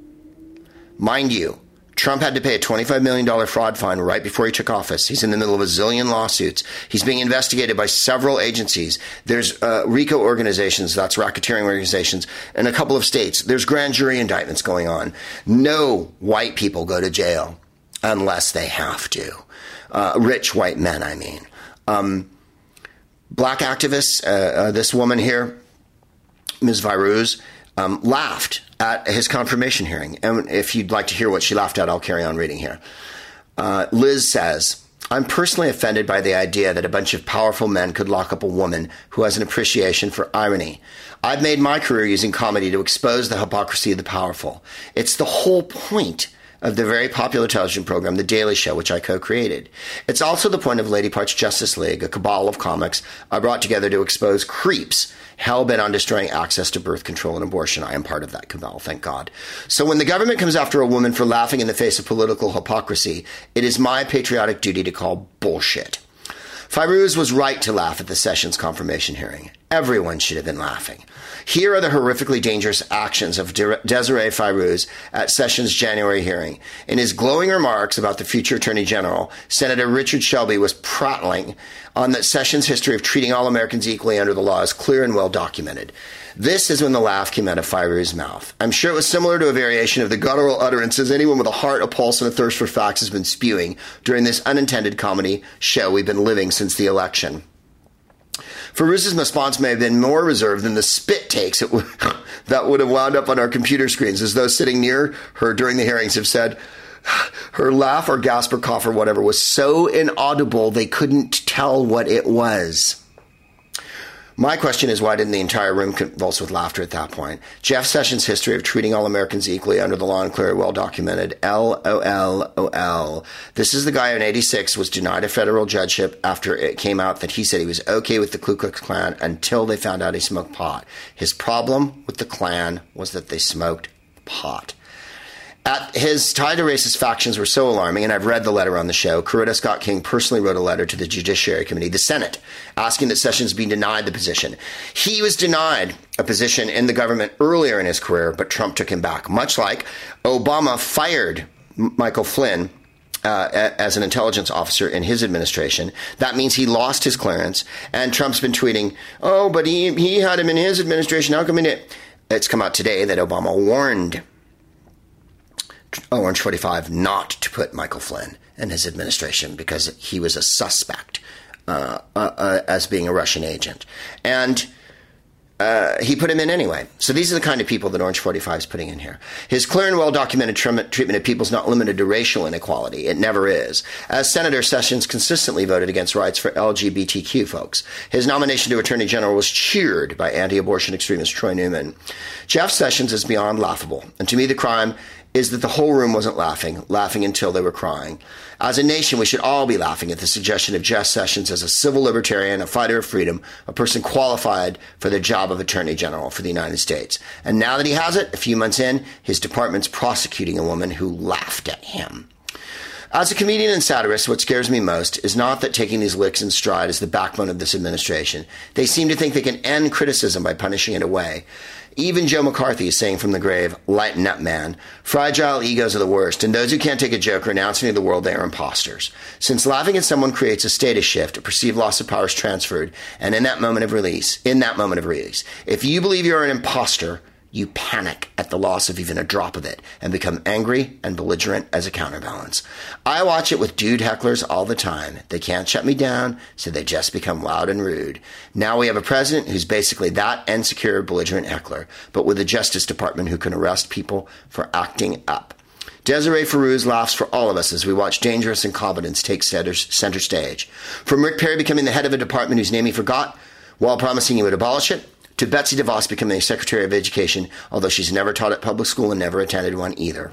Speaker 1: Mind you, Trump had to pay a twenty-five million dollars fraud fine right before he took office. He's in the middle of a zillion lawsuits. He's being investigated by several agencies. There's uh, RICO organizations, that's racketeering organizations, in a couple of states. There's grand jury indictments going on. No white people go to jail unless they have to. Uh, rich white men, I mean. Um, black activists, uh, uh, this woman here, Miz Fayrouz, um, laughed at his confirmation hearing. And if you'd like to hear what she laughed at, I'll carry on reading here. Uh, Liz says, I'm personally offended by the idea that a bunch of powerful men could lock up a woman who has an appreciation for irony. I've made my career using comedy to expose the hypocrisy of the powerful. It's the whole point of the very popular television program, The Daily Show, which I co-created. It's also the point of Lady Parts Justice League, a cabal of comics I brought together to expose creeps hell-bent on destroying access to birth control and abortion. I am part of that cabal, thank God. So when the government comes after a woman for laughing in the face of political hypocrisy, it is my patriotic duty to call bullshit. Fayrouz was right to laugh at the Sessions confirmation hearing. Everyone should have been laughing. Here are the horrifically dangerous actions of De- Desiree Fayrouz at Sessions' January hearing. In his glowing remarks about the future Attorney General, Senator Richard Shelby was prattling on that Sessions' history of treating all Americans equally under the law is clear and well documented. This is when the laugh came out of Fairu's mouth. I'm sure it was similar to a variation of the guttural utterances anyone with a heart, a pulse, and a thirst for facts has been spewing during this unintended comedy show we've been living since the election. Fairuza's response may have been more reserved than the spit takes it w- that would have wound up on our computer screens, as those sitting near her during the hearings have said. Her laugh or gasp or cough or whatever was so inaudible they couldn't tell what it was. My question is, why didn't the entire room convulse with laughter at that point? Jeff Sessions' history of treating all Americans equally under the law and clear, well documented. L O L O L. This is the guy in eighty-six was denied a federal judgeship after it came out that he said he was okay with the Ku Klux Klan until they found out he smoked pot. His problem with the Klan was that they smoked pot. At his tie to racist factions were so alarming, and I've read the letter on the show, Coretta Scott King personally wrote a letter to the Judiciary Committee, the Senate, asking that Sessions be denied the position. He was denied a position in the government earlier in his career, but Trump took him back, much like Obama fired Michael Flynn uh, as an intelligence officer in his administration. That means he lost his clearance, and Trump's been tweeting, oh, but he, he had him in his administration. How come he didn't? It's come out today that Obama warned Orange forty-five not to put Michael Flynn in his administration because he was a suspect uh, uh, uh, as being a Russian agent. And uh, he put him in anyway. So these are the kind of people that Orange forty-five is putting in here. His clear and well-documented treatment of people is not limited to racial inequality. It never is. As Senator Sessions consistently voted against rights for L G B T Q folks, his nomination to Attorney General was cheered by anti-abortion extremist Troy Newman. Jeff Sessions is beyond laughable. And to me, the crime is that the whole room wasn't laughing, laughing until they were crying. As a nation, we should all be laughing at the suggestion of Jeff Sessions as a civil libertarian, a fighter of freedom, a person qualified for the job of Attorney General for the United States. And now that he has it, a few months in, his department's prosecuting a woman who laughed at him. As a comedian and satirist, what scares me most is not that taking these licks in stride is the backbone of this administration. They seem to think they can end criticism by punishing it away. Even Joe McCarthy is saying from the grave, lighten up, man. Fragile egos are the worst, and those who can't take a joke are announcing to the world they are imposters. Since laughing at someone creates a status shift, a perceived loss of power is transferred, and in that moment of release, in that moment of release, if you believe you're an imposter, you panic at the loss of even a drop of it and become angry and belligerent as a counterbalance. I watch it with dude hecklers all the time. They can't shut me down, so they just become loud and rude. Now we have a president who's basically that insecure, belligerent heckler, but with a Justice Department who can arrest people for acting up. Desiree Fairouz laughs for all of us as we watch dangerous incompetence take center, center stage. From Rick Perry becoming the head of a department whose name he forgot while promising he would abolish it, to Betsy DeVos becoming the Secretary of Education, although she's never taught at public school and never attended one either.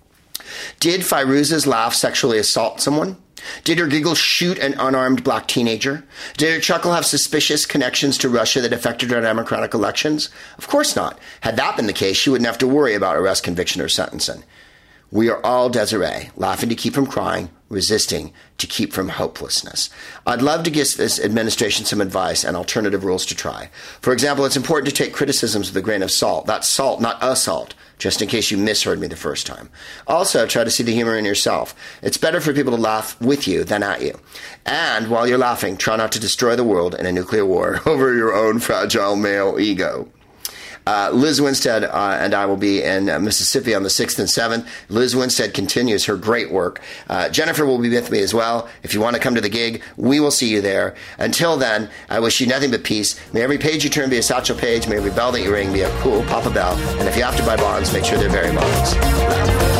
Speaker 1: Did Fairuza's laugh sexually assault someone? Did her giggle shoot an unarmed black teenager? Did her chuckle have suspicious connections to Russia that affected her democratic elections? Of course not. Had that been the case, she wouldn't have to worry about arrest, conviction, or sentencing. We are all Desiree, laughing to keep from crying, resisting to keep from hopelessness. I'd love to give this administration some advice and alternative rules to try. For example, it's important to take criticisms with a grain of salt. That's salt, not assault, just in case you misheard me the first time. Also, try to see the humor in yourself. It's better for people to laugh with you than at you. And while you're laughing, try not to destroy the world in a nuclear war over your own fragile male ego. Uh, Liz Winstead uh, and I will be in uh, Mississippi on the sixth and seventh. Liz Winstead continues her great work. Uh, Jennifer will be with me as well. If you want to come to the gig, we will see you there. Until then, I wish you nothing but peace. May every page you turn be a satchel page. May every bell that you ring be a cool Papa Bell. And if you have to buy bonds, make sure they're very bonds.